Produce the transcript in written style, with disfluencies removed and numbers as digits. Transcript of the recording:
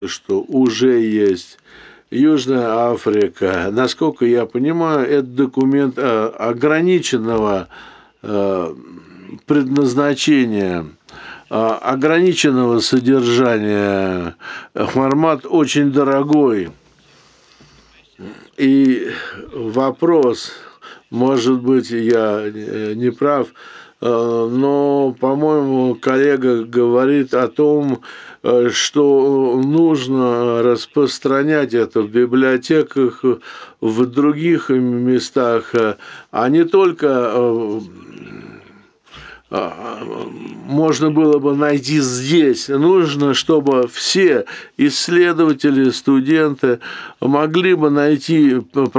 что уже есть Южная Африка. Насколько я понимаю, это документ ограниченного предназначения, ограниченного содержания. Формат очень дорогой. И вопрос, может быть, я не прав, но, по-моему, коллега говорит о том, что нужно распространять это в библиотеках, в других местах, а не только можно было бы найти здесь. Нужно, чтобы все исследователи, студенты могли бы найти